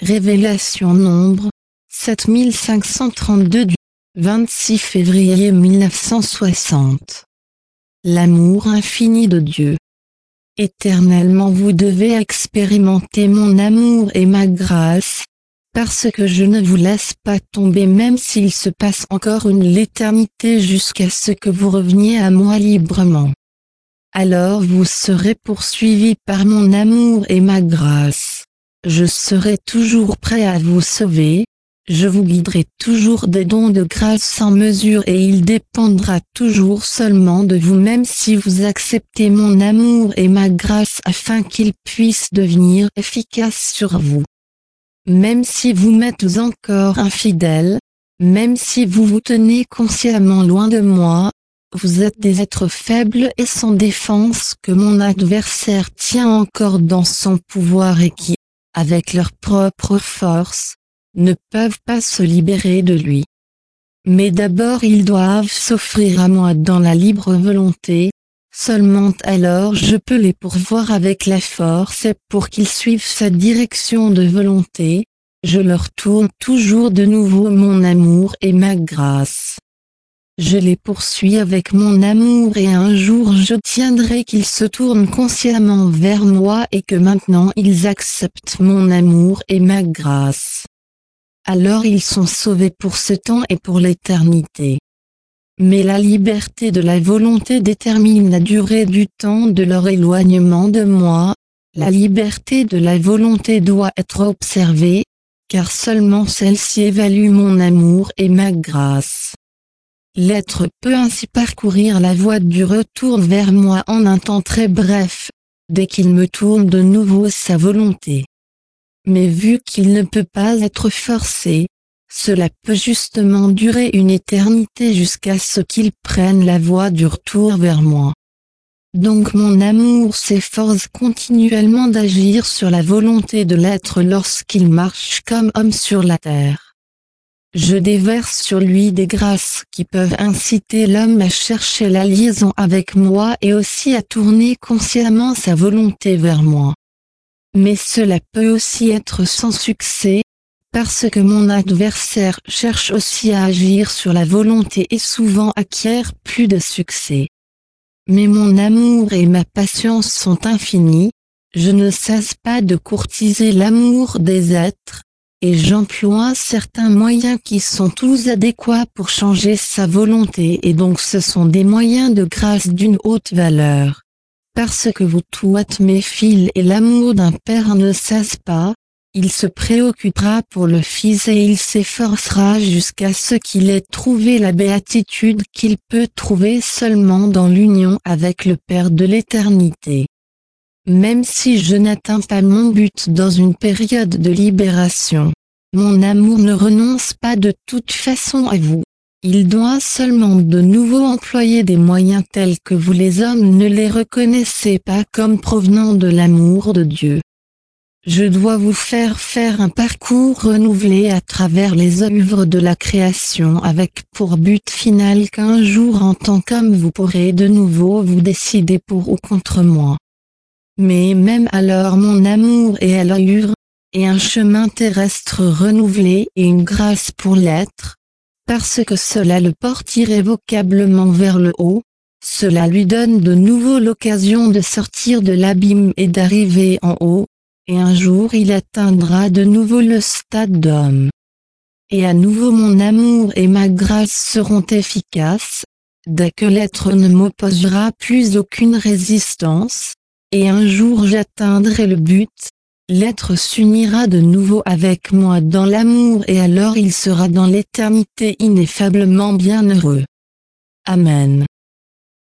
Révélation Nombre 7532 du 26 février 1960. L'amour infini de Dieu. Éternellement vous devez expérimenter mon amour et ma grâce, parce que je ne vous laisse pas tomber même s'il se passe encore l'éternité jusqu'à ce que vous reveniez à moi librement. Alors vous serez poursuivis par mon amour et ma grâce. Je serai toujours prêt à vous sauver, je vous guiderai toujours des dons de grâce sans mesure et il dépendra toujours seulement de vous même si vous acceptez mon amour et ma grâce afin qu'ils puissent devenir efficaces sur vous. Même si vous m'êtes encore infidèle, même si vous vous tenez consciemment loin de moi, vous êtes des êtres faibles et sans défense que mon adversaire tient encore dans son pouvoir et qui, avec leur propre force, ne peuvent pas se libérer de lui. Mais d'abord ils doivent s'offrir à moi dans la libre volonté, seulement alors je peux les pourvoir avec la force et pour qu'ils suivent sa direction de volonté, je leur tourne toujours de nouveau mon amour et ma grâce. Je les poursuis avec mon amour et un jour j'obtiendrai qu'ils se tournent consciemment vers moi et que maintenant ils acceptent mon amour et ma grâce. Alors ils sont sauvés pour ce temps et pour l'éternité. Mais la liberté de la volonté détermine la durée du temps de leur éloignement de moi, la liberté de la volonté doit être observée, car seulement celle-ci évalue mon amour et ma grâce. L'être peut ainsi parcourir la voie du retour vers moi en un temps très bref, dès qu'il me tourne de nouveau sa volonté. Mais vu qu'il ne peut pas être forcé, cela peut justement durer une éternité jusqu'à ce qu'il prenne la voie du retour vers moi. Donc mon amour s'efforce continuellement d'agir sur la volonté de l'être lorsqu'il marche comme homme sur la terre. Je déverse sur lui des grâces qui peuvent inciter l'homme à chercher la liaison avec moi et aussi à tourner consciemment sa volonté vers moi. Mais cela peut aussi être sans succès, parce que mon adversaire cherche aussi à agir sur la volonté et souvent acquiert plus de succès. Mais mon amour et ma patience sont infinis, je ne cesse pas de courtiser l'amour des êtres, et j'emploie certains moyens qui sont tous adéquats pour changer sa volonté et donc ce sont des moyens de grâce d'une haute valeur. Parce que vous tous mes fils et l'amour d'un père ne cesse pas, il se préoccupera pour le fils et il s'efforcera jusqu'à ce qu'il ait trouvé la béatitude qu'il peut trouver seulement dans l'union avec le Père de l'éternité. Même si je n'atteins pas mon but dans une période de libération, mon amour ne renonce pas de toute façon à vous. Il doit seulement de nouveau employer des moyens tels que vous les hommes ne les reconnaissez pas comme provenant de l'amour de Dieu. Je dois vous faire un parcours renouvelé à travers les œuvres de la création avec pour but final qu'un jour en tant qu'homme vous pourrez de nouveau vous décider pour ou contre moi. Mais même alors mon amour est à l'allure, et un chemin terrestre renouvelé et une grâce pour l'être, parce que cela le porte irrévocablement vers le haut, cela lui donne de nouveau l'occasion de sortir de l'abîme et d'arriver en haut, et un jour il atteindra de nouveau le stade d'homme. Et à nouveau mon amour et ma grâce seront efficaces, dès que l'être ne m'opposera plus aucune résistance, et un jour j'atteindrai le but, l'être s'unira de nouveau avec moi dans l'amour et alors il sera dans l'éternité ineffablement bienheureux. Amen.